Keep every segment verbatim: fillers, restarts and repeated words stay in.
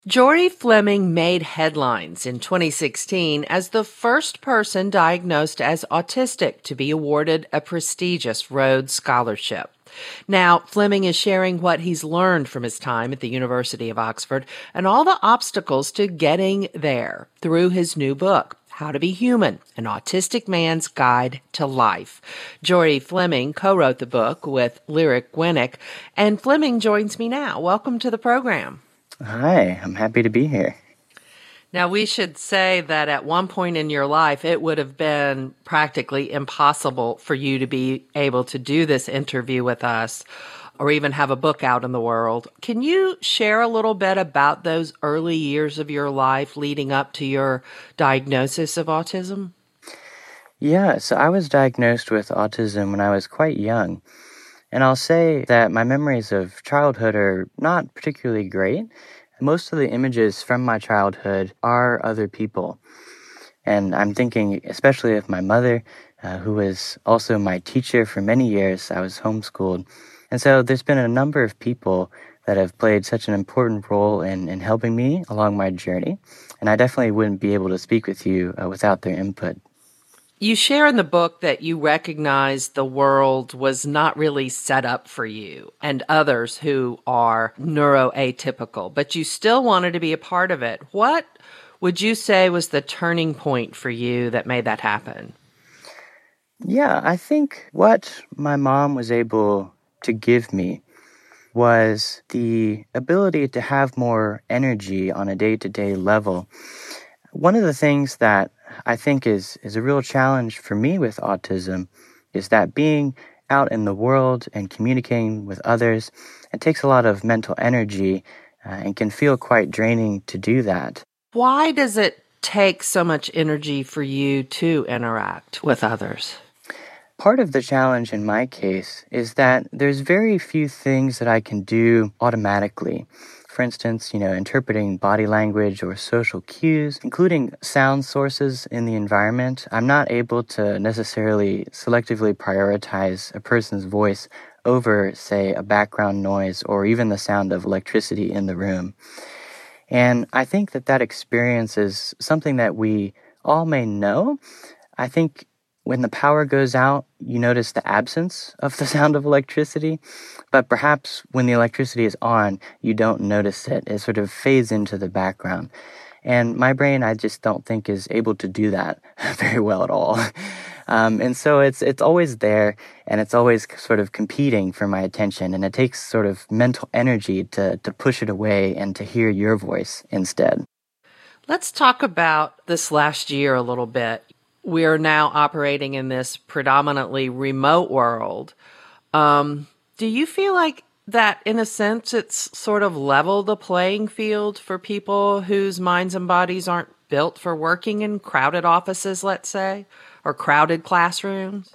Jory Fleming made headlines in twenty sixteen as the first person diagnosed as autistic to be awarded a prestigious Rhodes Scholarship. Now, Fleming is sharing what he's learned from his time at the University of Oxford and all the obstacles to getting there through his new book, How to Be Human, An Autistic Man's Guide to Life. Jory Fleming co-wrote the book with Lyric Winnick, and Fleming joins me now. Welcome to the program. Hi, I'm happy to be here. Now, we should say that at one point in your life, it would have been practically impossible for you to be able to do this interview with us or even have a book out in the world. Can you share a little bit about those early years of your life leading up to your diagnosis of autism? Yeah, so I was diagnosed with autism when I was quite young. And I'll say that my memories of childhood are not particularly great. Most of the images from my childhood are other people. And I'm thinking especially of my mother, uh, who was also my teacher for many years. I was homeschooled. And so there's been a number of people that have played such an important role in, in helping me along my journey. And I definitely wouldn't be able to speak with you uh, without their input. You share in the book that you recognized the world was not really set up for you and others who are neuroatypical, but you still wanted to be a part of it. What would you say was the turning point for you that made that happen? Yeah, I think what my mom was able to give me was the ability to have more energy on a day-to-day level. One of the things that I think is, is a real challenge for me with autism is that being out in the world and communicating with others, it takes a lot of mental energy uh, and can feel quite draining to do that. Why does it take so much energy for you to interact with others? Part of the challenge in my case is that there's very few things that I can do automatically. For instance, you know, interpreting body language or social cues, including sound sources in the environment. I'm not able to necessarily selectively prioritize a person's voice over, say, a background noise or even the sound of electricity in the room. And I think that that experience is something that we all may know. I think when the power goes out, you notice the absence of the sound of electricity, but perhaps when the electricity is on, you don't notice it. It sort of fades into the background. And my brain, I just don't think is able to do that very well at all. Um, and so it's it's always there, and it's always sort of competing for my attention, and it takes sort of mental energy to, to push it away and to hear your voice instead. Let's talk about this last year a little bit. We are now operating in this predominantly remote world. Um, do you feel like that, in a sense, it's sort of leveled the playing field for people whose minds and bodies aren't built for working in crowded offices, let's say, or crowded classrooms?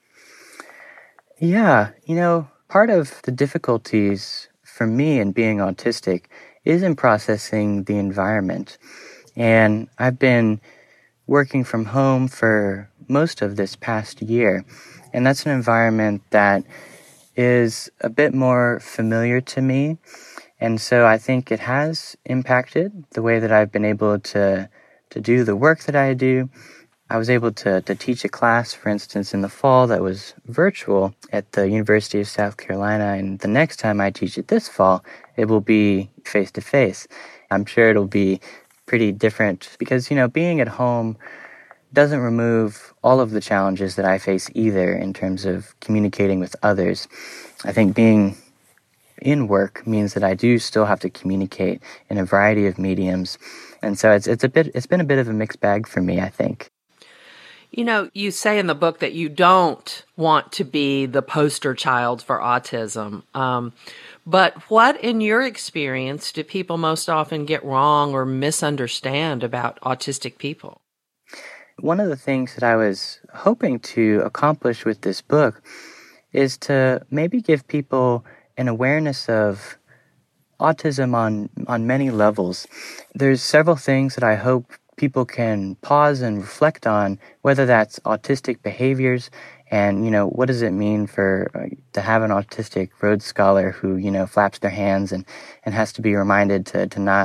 Yeah, you know, part of the difficulties for me in being autistic is in processing the environment. And I've been working from home for most of this past year. And that's an environment that is a bit more familiar to me. And so I think it has impacted the way that I've been able to, to do the work that I do. I was able to, to teach a class, for instance, in the fall that was virtual at the University of South Carolina. And the next time I teach it this fall, it will be face-to-face. I'm sure it'll be pretty different because, you know, being at home doesn't remove all of the challenges that I face either in terms of communicating with others. I think being in work means that I do still have to communicate in a variety of mediums. And so it's it's a bit it's been a bit of a mixed bag for me, I think. You know, you say in the book that you don't want to be the poster child for autism. Um, but what, in your experience, do people most often get wrong or misunderstand about autistic people? One of the things that I was hoping to accomplish with this book is to maybe give people an awareness of autism on, on many levels. There's several things that I hope people can pause and reflect on, whether that's autistic behaviors and, you know, what does it mean for uh, to have an autistic Rhodes Scholar who, you know, flaps their hands and, and has to be reminded to, to not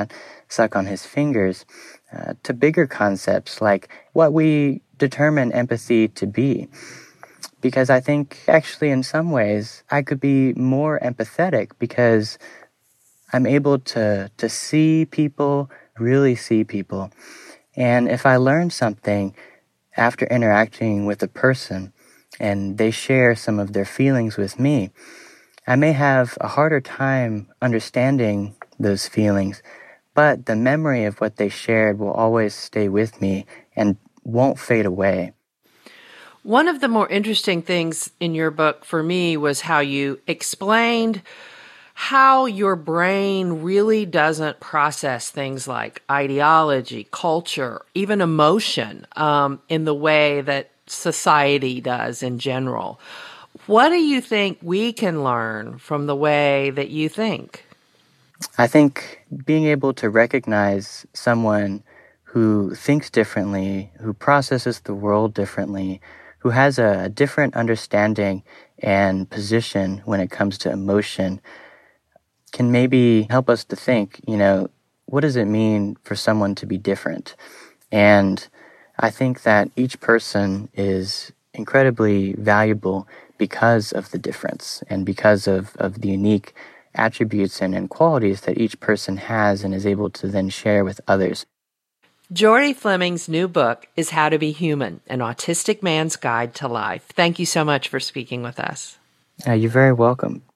suck on his fingers, uh, to bigger concepts like what we determine empathy to be. Because I think actually in some ways I could be more empathetic because I'm able to, to see people, really see people. And if I learn something after interacting with a person and they share some of their feelings with me, I may have a harder time understanding those feelings, but the memory of what they shared will always stay with me and won't fade away. One of the more interesting things in your book for me was how you explained how your brain really doesn't process things like ideology, culture, even emotion um, in the way that society does in general. What do you think we can learn from the way that you think? I think being able to recognize someone who thinks differently, who processes the world differently, who has a, a different understanding and position when it comes to emotion can maybe help us to think, you know, what does it mean for someone to be different? And I think that each person is incredibly valuable because of the difference and because of, of the unique attributes and, and qualities that each person has and is able to then share with others. Jordy Fleming's new book is How to Be Human, An Autistic Man's Guide to Life. Thank you so much for speaking with us. Uh, you're very welcome.